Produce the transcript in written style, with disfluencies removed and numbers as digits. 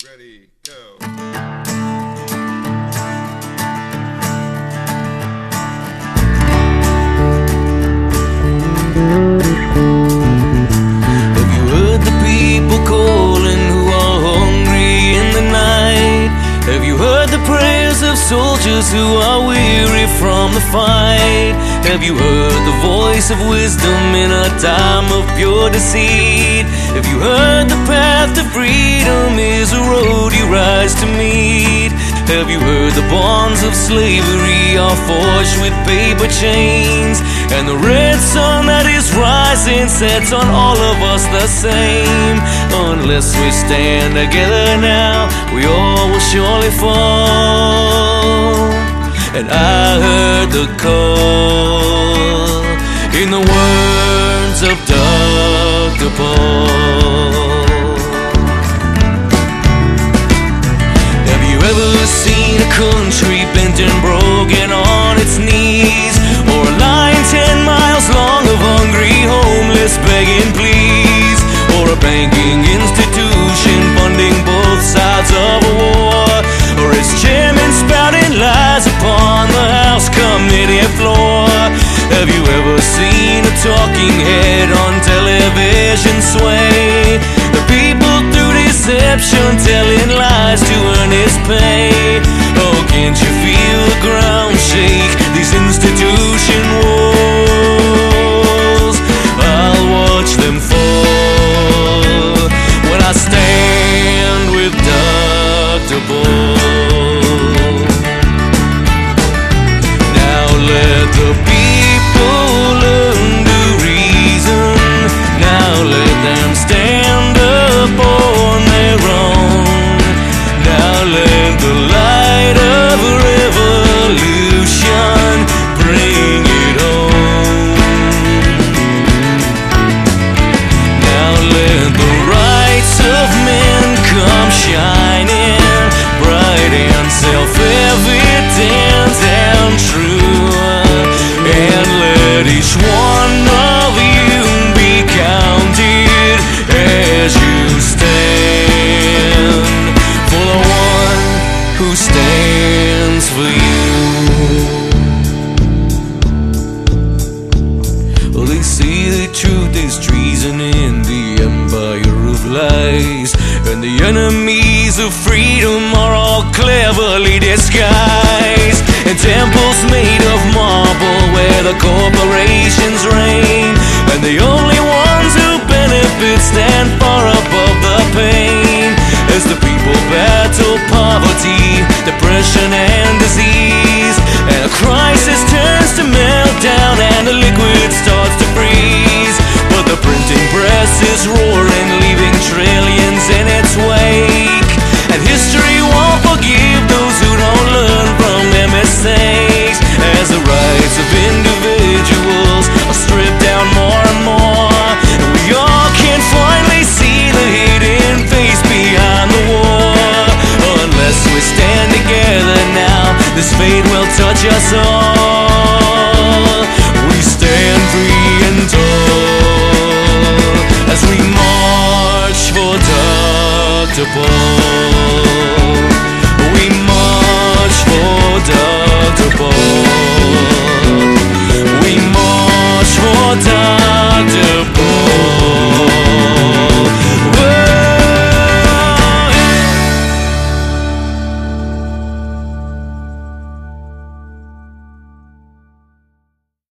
ready, go. Have you heard the people calling who are hungry in the night? Have you heard the prayers of soldiers who are weary from the fight? Have you heard the voice of wisdom in a time of pure deceit? Have you heard the path to freedom is a road you rise to meet? Have you heard the bonds of slavery are forged with paper chains? And the red sun that is rising sets on all of us the same. Unless we stand together now, we all will surely fall. And I heard the call in the words of Dr. Paul. Have you ever seen a country bent and broken on its knees? Or a line 10 miles long of hungry homeless begging please? Or a banking institution funding both sides of a war? Or its chairman spouting lies upon the House committee floor? Have you ever seen a talking head on television sway the people through deception, telling lies to earn his pay? Oh, can't you feel the ground shake, these institution walls? I'll watch them fall when I stand with Dr. Paul. Now let the people learn to reason. Now let them stand up on their own. Now let the light of revolution bring it home. Now let the rights of men come shining bright and self-evident and true. And let each one of you be counted as you stand for the one who stands for you. Well, they say the truth is treason in the empire of lies, and the enemies of freedom are all cleverly disguised. And temples made of marble where the corporations reign, and the only ones who benefit stand far above the pain. As the people battle poverty, depression and disease, and a crisis turns to meltdown and the liquid starts to freeze. But the printing press is roaring, leaving trillions in its wake, and history won't forgive those who don't learn from their mistakes. As the rights of individuals are stripped down more and more, and we all can finally see the hidden face behind the war. Unless we stand together now, this fate will touch us all. We stand free and tall as we march for Dr. Paul. We march for Dr. Paul. We march for Dr.